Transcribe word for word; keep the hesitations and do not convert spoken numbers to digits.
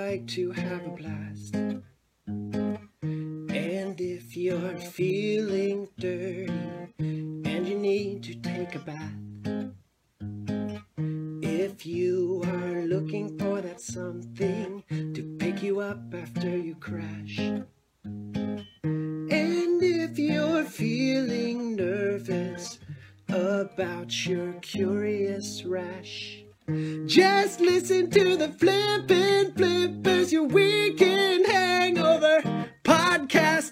like to have a blast. And if you're feeling dirty and you need to take a bath, if you are looking for that something to pick you up after you crash, and if you're feeling nervous about your curious rash, just listen to the Flippin' Flippers, your weekend hangover podcast.